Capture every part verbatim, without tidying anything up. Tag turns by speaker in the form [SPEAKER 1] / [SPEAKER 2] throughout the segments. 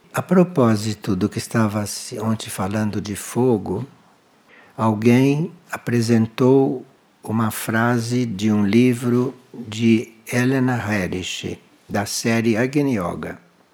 [SPEAKER 1] A propósito do que estava se- ontem falando de fogo, alguém apresentou uma frase de um livro de Helena Herrich, da série Agni Yoga.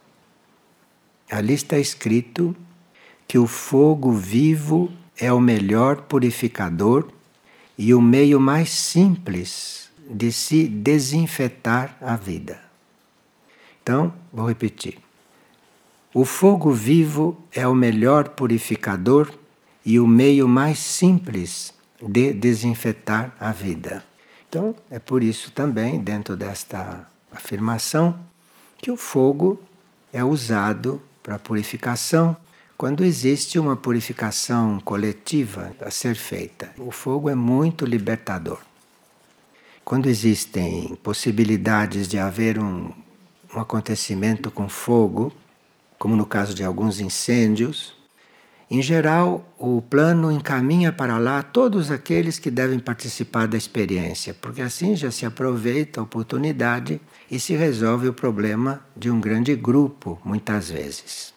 [SPEAKER 1] Ali está escrito que o fogo vivo é o melhor purificador e o meio mais simples de se desinfetar a vida. Então, vou repetir. O fogo vivo é o melhor purificador e o meio mais simples de desinfetar a vida. Então, é por isso também, dentro desta afirmação, que o fogo é usado para purificação quando existe uma purificação coletiva a ser feita. O fogo é muito libertador. Quando existem possibilidades de haver um, um acontecimento com fogo, como no caso de alguns incêndios, em geral o plano encaminha para lá todos aqueles que devem participar da experiência, porque assim já se aproveita a oportunidade e se resolve o problema de um grande grupo, muitas vezes.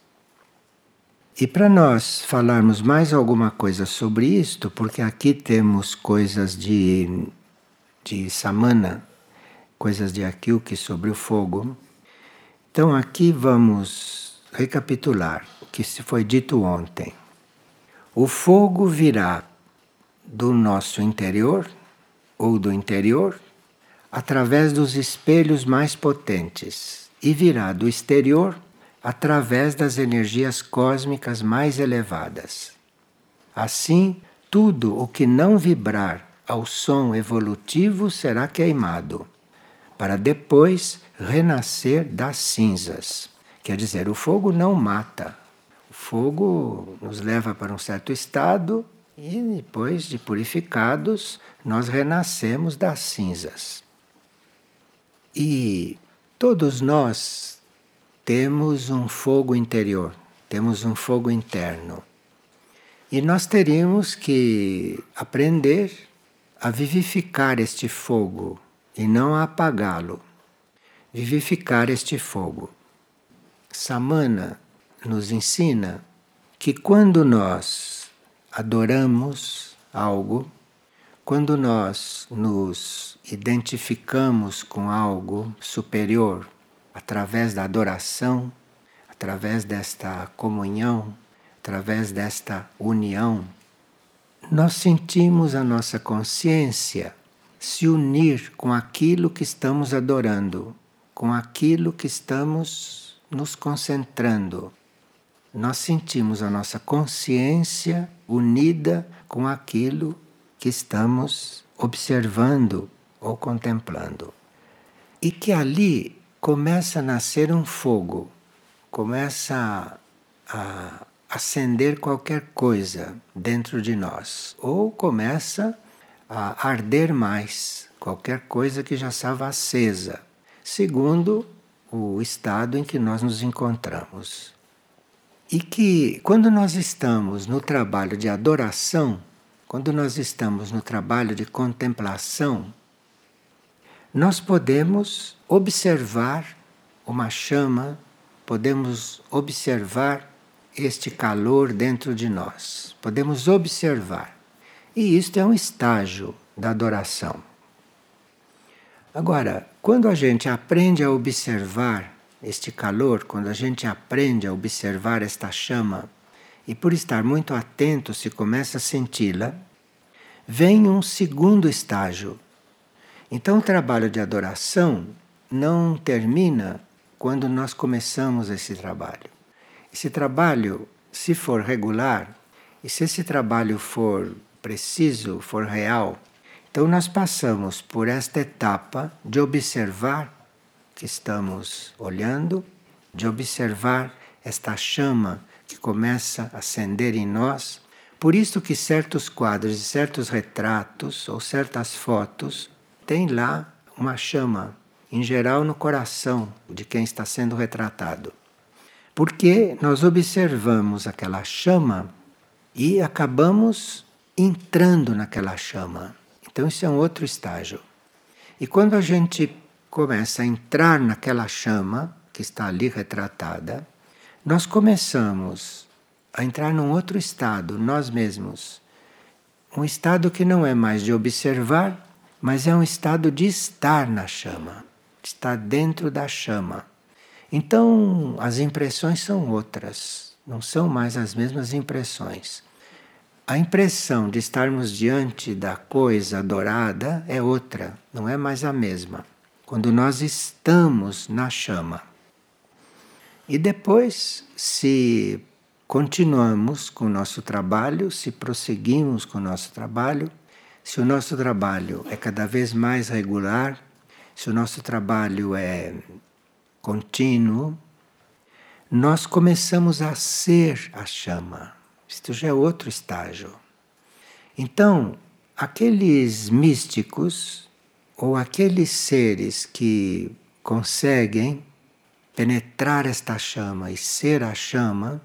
[SPEAKER 1] E para nós falarmos mais alguma coisa sobre isto, porque aqui temos coisas de, de Samana, coisas de Akyuki sobre o fogo. Então aqui vamos recapitular o que se foi dito ontem. O fogo virá do nosso interior ou do interior através dos espelhos mais potentes e virá do exterior através das energias cósmicas mais elevadas. Assim, tudo o que não vibrar ao som evolutivo será queimado, para depois renascer das cinzas. Quer dizer, o fogo não mata. O fogo nos leva para um certo estado e depois de purificados, nós renascemos das cinzas. E todos nós temos um fogo interior, temos um fogo interno. E nós teríamos que aprender a vivificar este fogo e não a apagá-lo. Vivificar este fogo. Samana nos ensina que quando nós adoramos algo, quando nós nos identificamos com algo superior, através da adoração, através desta comunhão, através desta união, nós sentimos a nossa consciência se unir com aquilo que estamos adorando, com aquilo que estamos nos concentrando. Nós sentimos a nossa consciência unida com aquilo que estamos observando ou contemplando. E que ali começa a nascer um fogo, começa a acender qualquer coisa dentro de nós, ou começa a arder mais qualquer coisa que já estava acesa, segundo o estado em que nós nos encontramos. E que quando nós estamos no trabalho de adoração, quando nós estamos no trabalho de contemplação, nós podemos observar uma chama, podemos observar este calor dentro de nós. Podemos observar. E isto é um estágio da adoração. Agora, quando a gente aprende a observar este calor, quando a gente aprende a observar esta chama, e por estar muito atento se começa a senti-la, vem um segundo estágio. Então o trabalho de adoração não termina quando nós começamos esse trabalho. Esse trabalho, se for regular, e se esse trabalho for preciso, for real, então nós passamos por esta etapa de observar que estamos olhando, de observar esta chama que começa a acender em nós. Por isso que certos quadros e certos retratos ou certas fotos têm lá uma chama, em geral no coração de quem está sendo retratado. Porque nós observamos aquela chama e acabamos entrando naquela chama. Então isso é um outro estágio. E quando a gente começa a entrar naquela chama que está ali retratada, nós começamos a entrar num outro estado, nós mesmos. Um estado que não é mais de observar, mas é um estado de estar na chama, de estar dentro da chama. Então, as impressões são outras, não são mais as mesmas impressões. A impressão de estarmos diante da coisa adorada é outra, não é mais a mesma. Quando nós estamos na chama. E depois, se continuamos com o nosso trabalho, se prosseguimos com o nosso trabalho, se o nosso trabalho é cada vez mais regular, se o nosso trabalho é contínuo, nós começamos a ser a chama. Isto já é outro estágio. Então, aqueles místicos ou aqueles seres que conseguem penetrar esta chama e ser a chama,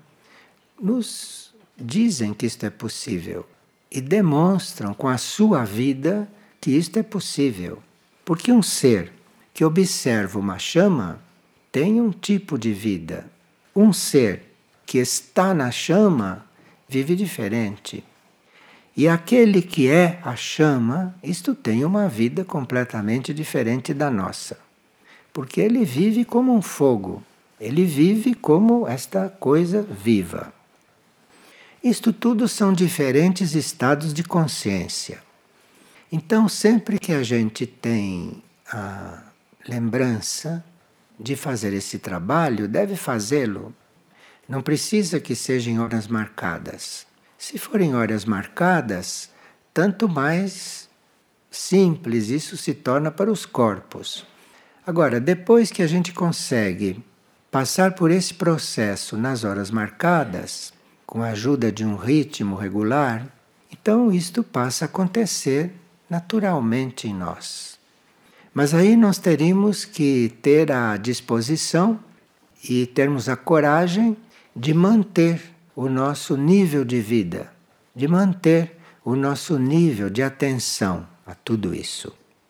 [SPEAKER 1] nos dizem que isto é possível e demonstram com a sua vida que isto é possível. Porque um ser que observa uma chama tem um tipo de vida. Um ser que está na chama vive diferente. E aquele que é a chama, isto tem uma vida completamente diferente da nossa. Porque ele vive como um fogo, ele vive como esta coisa viva. Isto tudo são diferentes estados de consciência. Então, sempre que a gente tem a lembrança de fazer esse trabalho, deve fazê-lo. Não precisa que sejam horas marcadas. Se forem horas marcadas, tanto mais simples isso se torna para os corpos. Agora, depois que a gente consegue passar por esse processo nas horas marcadas, com a ajuda de um ritmo regular, então isto passa a acontecer naturalmente em nós. Mas aí nós teríamos que ter a disposição e termos a coragem de manter o nosso nível de vida, de manter o nosso nível de atenção a tudo isso.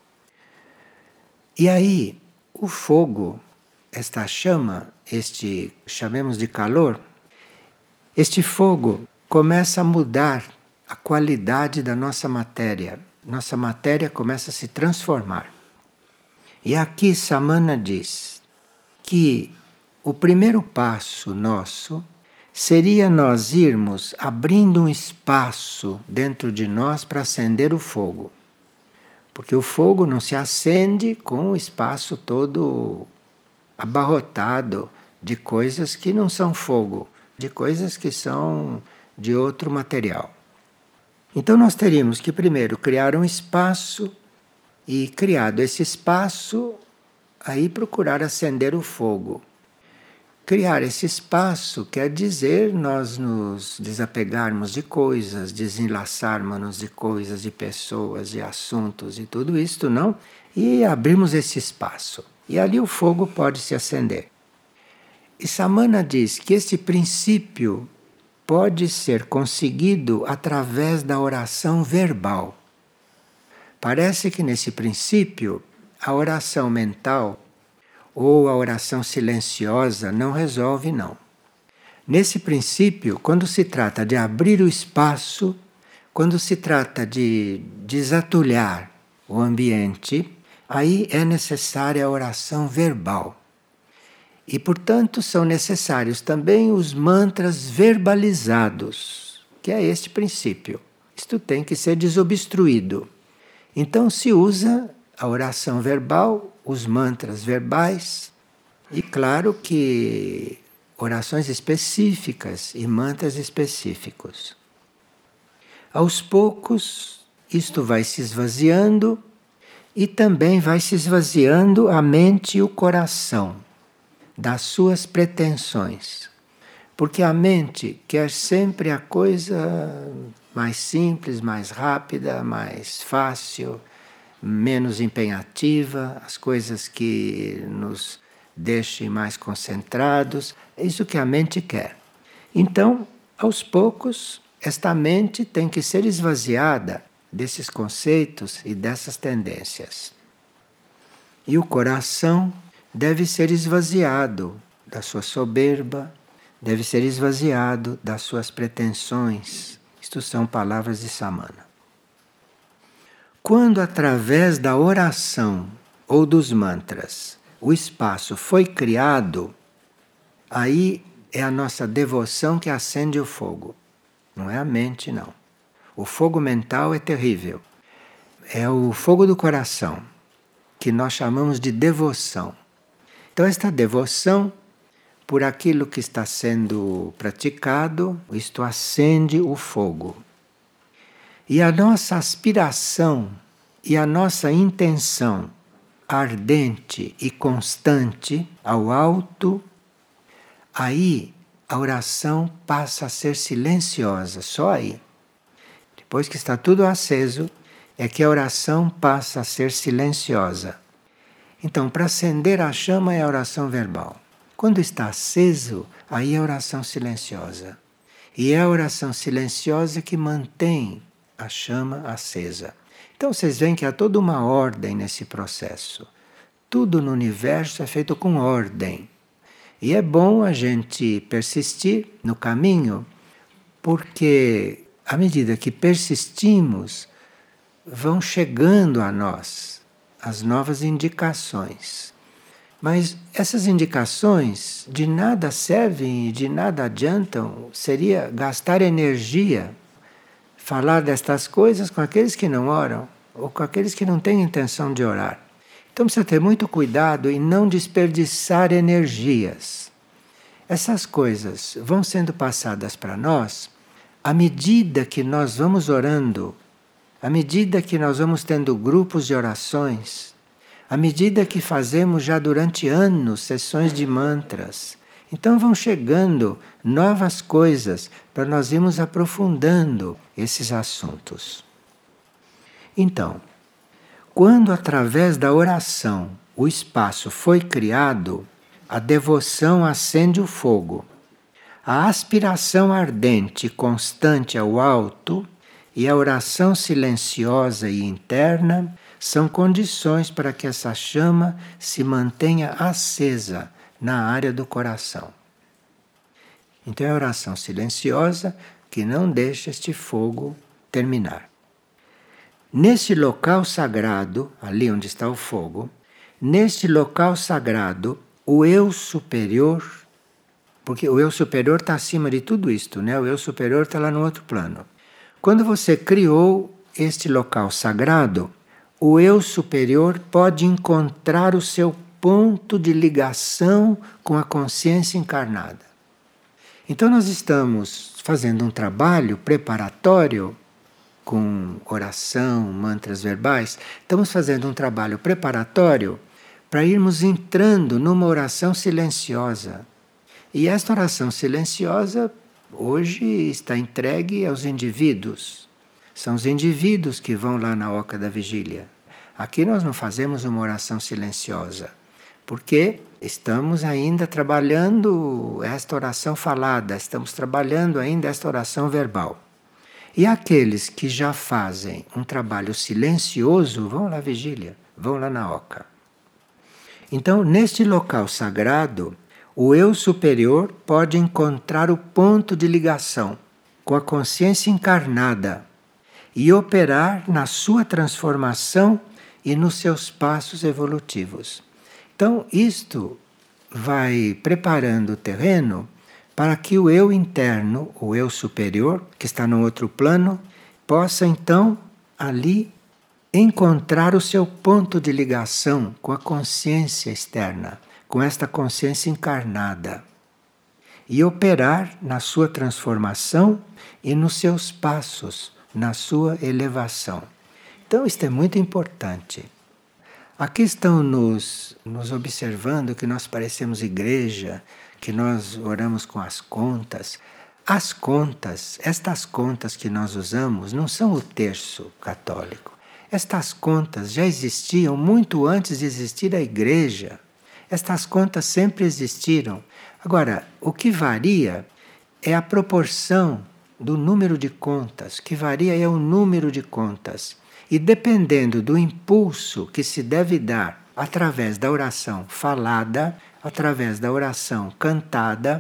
[SPEAKER 1] E aí, o fogo, esta chama, este chamemos de calor, este fogo começa a mudar a qualidade da nossa matéria. Nossa matéria começa a se transformar. E aqui Samana diz que o primeiro passo nosso seria nós irmos abrindo um espaço dentro de nós para acender o fogo. Porque o fogo não se acende com o espaço todo abarrotado de coisas que não são fogo, de coisas que são de outro material. Então nós teríamos que primeiro criar um espaço e, criado esse espaço, aí procurar acender o fogo. Criar esse espaço quer dizer nós nos desapegarmos de coisas, desenlaçarmos-nos de coisas, de pessoas, de assuntos e tudo isto, não? E abrirmos esse espaço. E ali o fogo pode se acender. E Samana diz que esse princípio pode ser conseguido através da oração verbal. Parece que nesse princípio a oração mental ou a oração silenciosa não resolve, não. Nesse princípio, quando se trata de abrir o espaço, quando se trata de desatulhar o ambiente, aí é necessária a oração verbal. E, portanto, são necessários também os mantras verbalizados, que é este princípio. Isto tem que ser desobstruído. Então se usa a oração verbal, os mantras verbais, e claro que orações específicas e mantras específicos. Aos poucos, isto vai se esvaziando e também vai se esvaziando a mente e o coração das suas pretensões. Porque a mente quer sempre a coisa mais simples, mais rápida, mais fácil, menos empenhativa, as coisas que nos deixem mais concentrados. É isso que a mente quer. Então, aos poucos, esta mente tem que ser esvaziada desses conceitos e dessas tendências. E o coração deve ser esvaziado da sua soberba, deve ser esvaziado das suas pretensões. Isto são palavras de Samana. Quando através da oração ou dos mantras o espaço foi criado, aí é a nossa devoção que acende o fogo. Não é a mente, não. O fogo mental é terrível. É o fogo do coração, que nós chamamos de devoção. Então, esta devoção, por aquilo que está sendo praticado, isto acende o fogo. E a nossa aspiração e a nossa intenção ardente e constante ao alto, aí a oração passa a ser silenciosa, só aí. Depois que está tudo aceso, é que a oração passa a ser silenciosa. Então, para acender a chama é a oração verbal. Quando está aceso, aí é a oração silenciosa. E é a oração silenciosa que mantém a chama acesa. Então vocês veem que há toda uma ordem nesse processo. Tudo no universo é feito com ordem. E é bom a gente persistir no caminho, porque à medida que persistimos, vão chegando a nós as novas indicações. Mas essas indicações de nada servem e de nada adiantam. Seria gastar energia falar destas coisas com aqueles que não oram ou com aqueles que não têm intenção de orar. Então precisa ter muito cuidado em não desperdiçar energias. Essas coisas vão sendo passadas para nós à medida que nós vamos orando, à medida que nós vamos tendo grupos de orações, à medida que fazemos já durante anos sessões de mantras. Então vão chegando novas coisas para nós irmos aprofundando esses assuntos. Então, quando através da oração o espaço foi criado, a devoção acende o fogo. A aspiração ardente e constante ao alto e a oração silenciosa e interna são condições para que essa chama se mantenha acesa na área do coração. Então é a oração silenciosa que não deixa este fogo terminar. Nesse local sagrado, ali onde está o fogo, neste local sagrado, o eu superior, porque o eu superior está acima de tudo isto, né? O eu superior está lá no outro plano. Quando você criou este local sagrado, o eu superior pode encontrar o seu ponto de ligação com a consciência encarnada. Então nós estamos fazendo um trabalho preparatório com oração, mantras verbais, estamos fazendo um trabalho preparatório para irmos entrando numa oração silenciosa. E esta oração silenciosa hoje está entregue aos indivíduos. São os indivíduos que vão lá na oca da vigília. Aqui nós não fazemos uma oração silenciosa, porque estamos ainda trabalhando esta oração falada, estamos trabalhando ainda esta oração verbal. E aqueles que já fazem um trabalho silencioso vão lá à vigília, vão lá na oca. Então, neste local sagrado, o eu superior pode encontrar o ponto de ligação com a consciência encarnada e operar na sua transformação e nos seus passos evolutivos. Então, isto vai preparando o terreno para que o eu interno, o eu superior, que está no outro plano, possa então ali encontrar o seu ponto de ligação com a consciência externa, com esta consciência encarnada, e operar na sua transformação e nos seus passos, na sua elevação. Então, isto é muito importante. Aqui estão nos, nos observando que nós parecemos igreja, que nós oramos com as contas. As contas, estas contas que nós usamos, não são o terço católico. Estas contas já existiam muito antes de existir a igreja. Estas contas sempre existiram. Agora, o que varia é a proporção do número de contas. O que varia é o número de contas. E dependendo do impulso que se deve dar através da oração falada, através da oração cantada,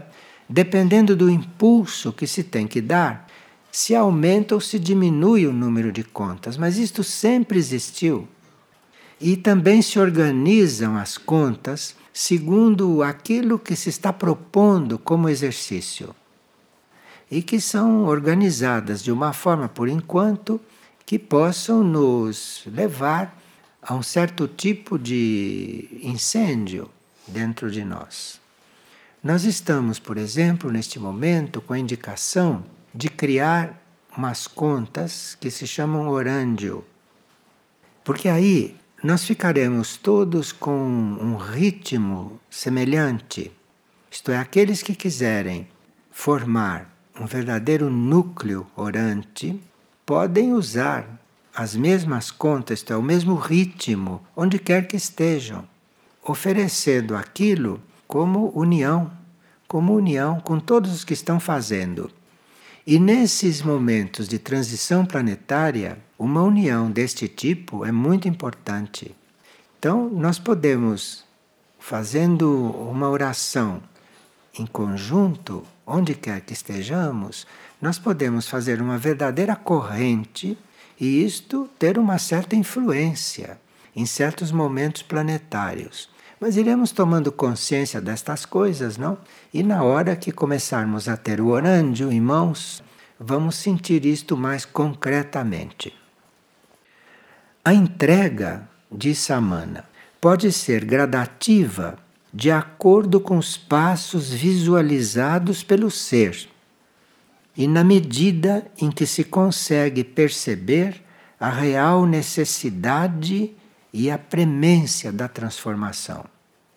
[SPEAKER 1] dependendo do impulso que se tem que dar, se aumenta ou se diminui o número de contas, mas isto sempre existiu. E também se organizam as contas segundo aquilo que se está propondo como exercício. E que são organizadas de uma forma, por enquanto, que possam nos levar a um certo tipo de incêndio dentro de nós. Nós estamos, por exemplo, neste momento, com a indicação de criar umas contas que se chamam orândio. Porque aí nós ficaremos todos com um ritmo semelhante. Isto é, aqueles que quiserem formar um verdadeiro núcleo orante podem usar as mesmas contas, isto é, o mesmo ritmo, onde quer que estejam, oferecendo aquilo como união, como união com todos os que estão fazendo. E nesses momentos de transição planetária, uma união deste tipo é muito importante. Então, nós podemos, fazendo uma oração em conjunto, onde quer que estejamos, nós podemos fazer uma verdadeira corrente e isto ter uma certa influência em certos momentos planetários. Mas iremos tomando consciência destas coisas, não? E na hora que começarmos a ter o orândio em mãos, vamos sentir isto mais concretamente. A entrega, diz Samana, pode ser gradativa de acordo com os passos visualizados pelo ser e na medida em que se consegue perceber a real necessidade e a premência da transformação.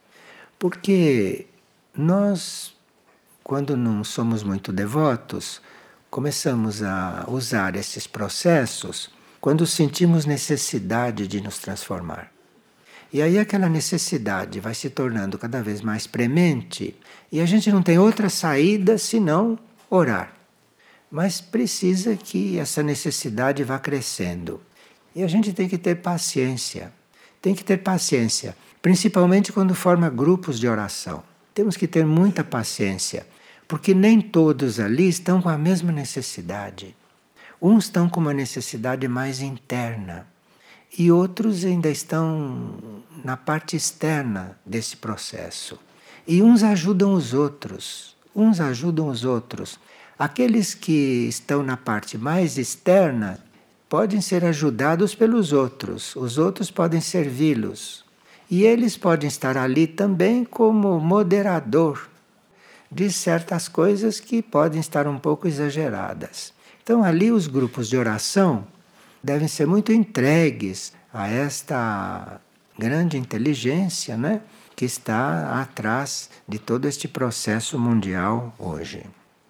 [SPEAKER 1] Porque nós, quando não somos muito devotos, começamos a usar esses processos quando sentimos necessidade de nos transformar. E aí aquela necessidade vai se tornando cada vez mais premente e a gente não tem outra saída senão orar. Mas precisa que essa necessidade vá crescendo. E a gente tem que ter paciência. Tem que ter paciência, principalmente quando forma grupos de oração. Temos que ter muita paciência, porque nem todos ali estão com a mesma necessidade. Uns estão com uma necessidade mais interna e outros ainda estão na parte externa desse processo. E uns ajudam os outros, uns ajudam os outros. Aqueles que estão na parte mais externa podem ser ajudados pelos outros, os outros podem servi-los. E eles podem estar ali também como moderador de certas coisas que podem estar um pouco exageradas. Então, ali os grupos de oração devem ser muito entregues a esta grande inteligência, né, que está atrás de todo este processo mundial hoje.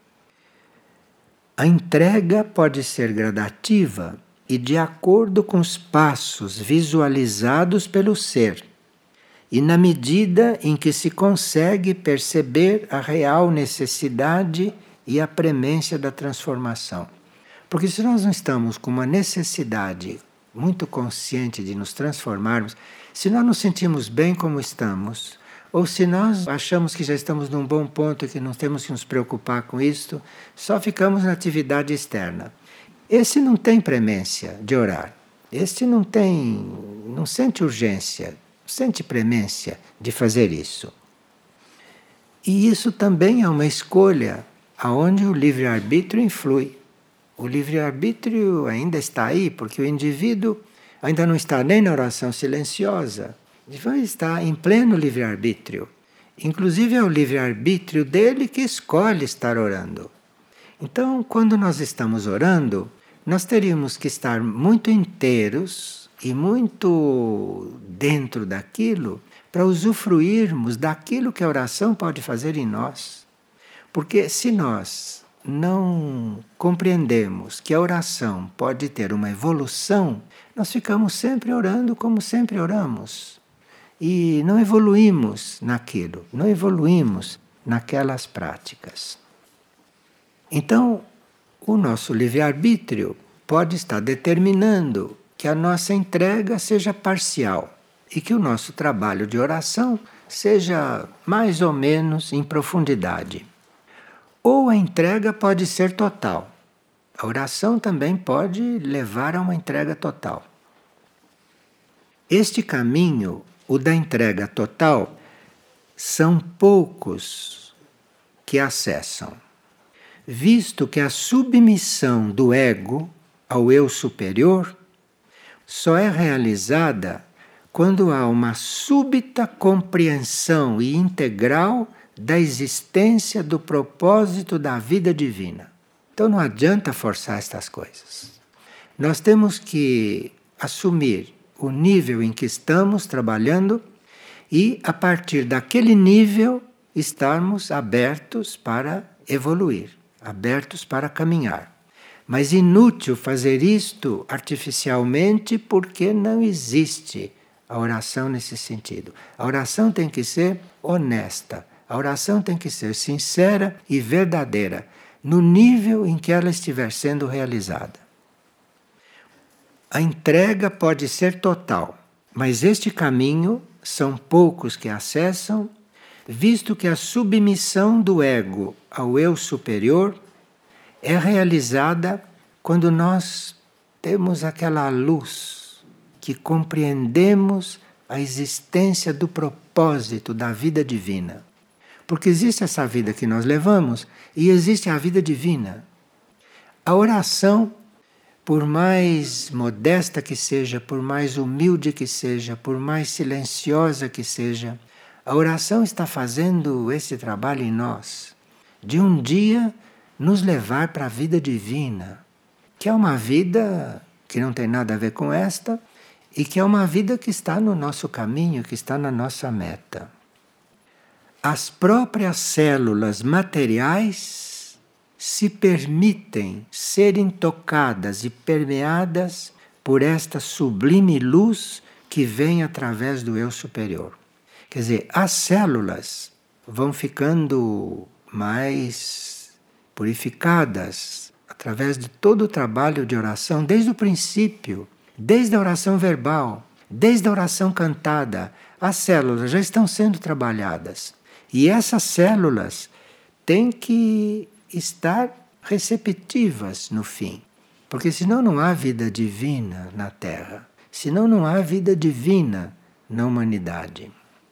[SPEAKER 1] A entrega pode ser gradativa e de acordo com os passos visualizados pelo ser, e na medida em que se consegue perceber a real necessidade e a premência da transformação. Porque se nós não estamos com uma necessidade muito consciente de nos transformarmos, se nós nos sentimos bem como estamos, ou se nós achamos que já estamos num bom ponto e que não temos que nos preocupar com isto, só ficamos na atividade externa. Esse não tem premência de orar. Este não tem, não sente urgência, sente premência de fazer isso. E isso também é uma escolha aonde o livre-arbítrio influi. O livre-arbítrio ainda está aí, porque o indivíduo ainda não está nem na oração silenciosa, vai estar em pleno livre-arbítrio. Inclusive é o livre-arbítrio dele que escolhe estar orando. Então, quando nós estamos orando, nós teríamos que estar muito inteiros e muito dentro daquilo para usufruirmos daquilo que a oração pode fazer em nós. Porque se nós não compreendemos que a oração pode ter uma evolução, nós ficamos sempre orando como sempre oramos. E não evoluímos naquilo, não evoluímos naquelas práticas. Então, o nosso livre-arbítrio pode estar determinando que a nossa entrega seja parcial e que o nosso trabalho de oração seja mais ou menos em profundidade. ou a entrega pode ser total. A oração também pode levar a uma entrega total. Este caminho, o da entrega total, são poucos que acessam, visto que a submissão do ego ao eu superior só é realizada quando há uma súbita compreensão e integral da existência do propósito da vida divina. Então não adianta forçar estas coisas. Nós temos que assumir o nível em que estamos trabalhando e, a partir daquele nível, estarmos abertos para evoluir, abertos para caminhar. Mas inútil fazer isto artificialmente, porque não existe a oração nesse sentido. A oração tem que ser honesta, a oração tem que ser sincera e verdadeira, no nível em que ela estiver sendo realizada. A entrega pode ser total, mas este caminho são poucos que acessam, visto que a submissão do ego ao eu superior é realizada quando nós temos aquela luz que compreendemos a existência do propósito da vida divina. Porque existe essa vida que nós levamos e existe a vida divina. A oração, por mais modesta que seja, por mais humilde que seja, por mais silenciosa que seja, a oração está fazendo esse trabalho em nós, de um dia nos levar para a vida divina, que é uma vida que não tem nada a ver com esta e que é uma vida que está no nosso caminho, que está na nossa meta. As próprias células materiais se permitem serem tocadas e permeadas por esta sublime luz que vem através do eu superior. Quer dizer, as células vão ficando mais purificadas através de todo o trabalho de oração, desde o princípio, desde a oração verbal, desde a oração cantada. As células já estão sendo trabalhadas. E essas células têm que estar receptivas no fim, porque senão não há vida divina na Terra, senão não há vida divina na humanidade.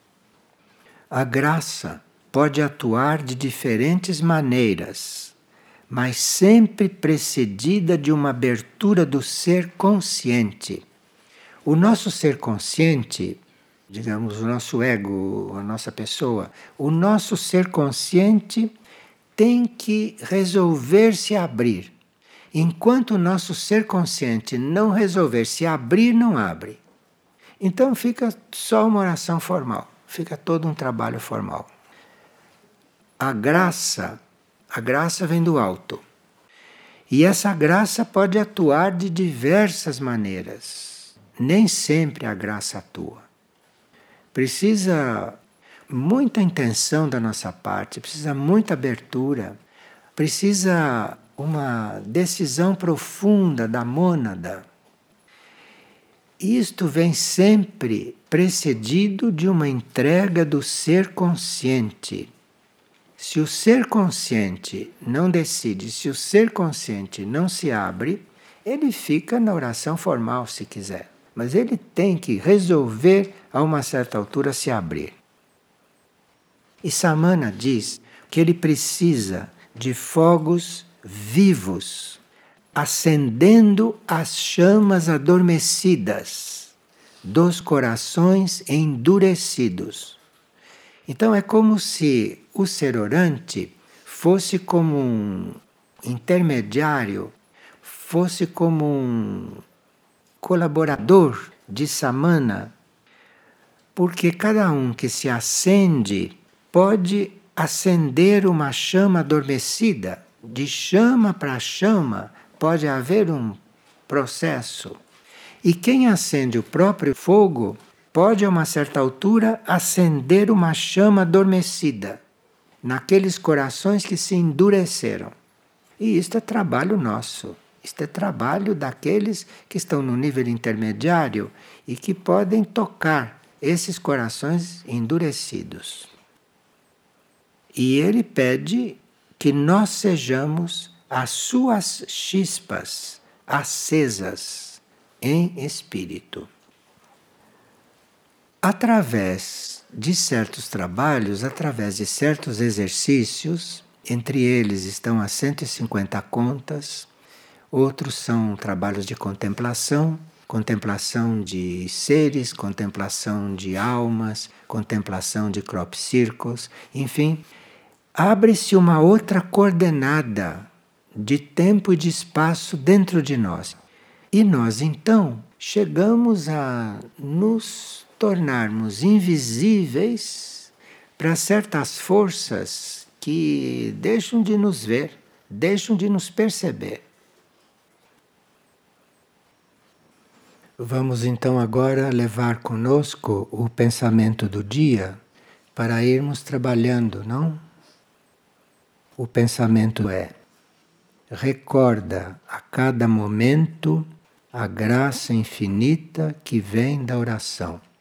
[SPEAKER 1] A graça pode atuar de diferentes maneiras, mas sempre precedida de uma abertura do ser consciente. O nosso ser consciente, digamos, o nosso ego, a nossa pessoa, o nosso ser consciente tem que resolver se abrir. Enquanto o nosso ser consciente não resolver se abrir, não abre. Então fica só uma oração formal, fica todo um trabalho formal. A graça, a graça vem do alto. E essa graça pode atuar de diversas maneiras. Nem sempre a graça atua. Precisa muita intenção da nossa parte, precisa muita abertura, precisa uma decisão profunda da mônada. Isto vem sempre precedido de uma entrega do ser consciente. Se o ser consciente não decide, se o ser consciente não se abre, ele fica na oração formal, se quiser. Mas ele tem que resolver, a uma certa altura, se abrir. E Samana diz que ele precisa de fogos vivos, acendendo as chamas adormecidas dos corações endurecidos. Então é como se o ser orante fosse como um intermediário, fosse como um colaborador de Samana, porque cada um que se acende pode acender uma chama adormecida. De chama para chama pode haver um processo. E quem acende o próprio fogo pode, a uma certa altura, acender uma chama adormecida naqueles corações que se endureceram. E isto é trabalho nosso. Isto é trabalho daqueles que estão no nível intermediário e que podem tocar esses corações endurecidos. E ele pede que nós sejamos as suas chispas acesas em espírito. Através de certos trabalhos, através de certos exercícios, entre eles estão as cento e cinquenta contas, outros são trabalhos de contemplação, contemplação de seres, contemplação de almas, contemplação de crop circles, enfim, abre-se uma outra coordenada de tempo e de espaço dentro de nós. E nós então chegamos a nos tornarmos invisíveis para certas forças que deixam de nos ver, deixam de nos perceber. Vamos então agora levar conosco o pensamento do dia para irmos trabalhando, não? O pensamento é: recorda a cada momento a graça infinita que vem da oração.